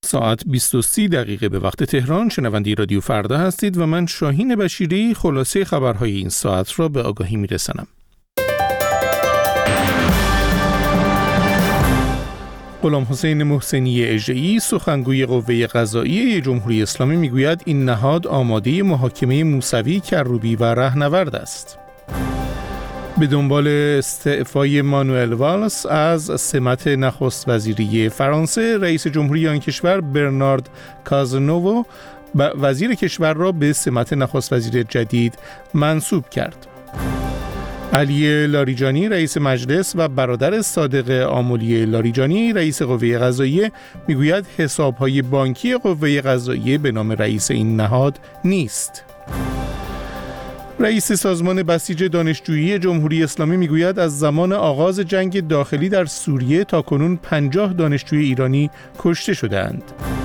ساعت 20:30 به وقت تهران شنونده رادیو فردا هستید و من شاهین بشیری خلاصه خبرهای این ساعت را به آگاهی میرسانم. غلامحسین محسنی اژه‌ای سخنگوی قوه قضاییه جمهوری اسلامی میگوید این نهاد آماده محاکمه موسوی، کروبی و رهنورد است. به دنبال استعفای مانوئل والس از سمت نخست وزیری فرانسه، رئیس جمهوری آن کشور برنارد کازنوو وزیر کشور را به سمت نخست وزیر جدید منصوب کرد. علی لاریجانی رئیس مجلس و برادر صادق آملی لاریجانی رئیس قوه قضاییه میگوید حساب‌های بانکی قوه قضاییه به نام رئیس این نهاد نیست. رئیس سازمان بسیج دانشجویی جمهوری اسلامی میگوید از زمان آغاز جنگ داخلی در سوریه تاکنون 50 دانشجوی ایرانی کشته شدند.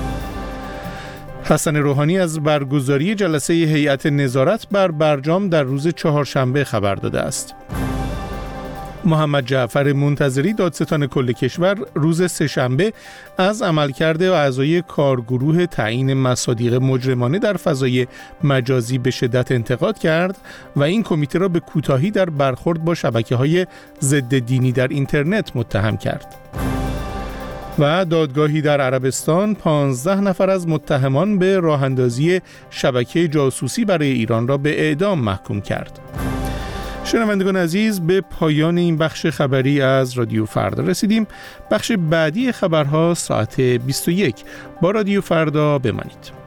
حسن روحانی از برگزاری جلسه هیئت نظارت بر برجام در روز چهارشنبه خبر داده است. محمد جعفر منتظری دادستان کل کشور روز سه‌شنبه از عملکرد اعضای کارگروه تعیین مصادیق مجرمانه در فضای مجازی به شدت انتقاد کرد و این کمیته را به کوتاهی در برخورد با شبکه‌های ضد دینی در اینترنت متهم کرد. و دادگاهی در عربستان 15 نفر از متهمان به راه‌اندازی شبکه جاسوسی برای ایران را به اعدام محکوم کرد. شنوندگان عزیز، به پایان این بخش خبری از رادیو فردا رسیدیم. بخش بعدی خبرها ساعت 21. با رادیو فردا بمانید.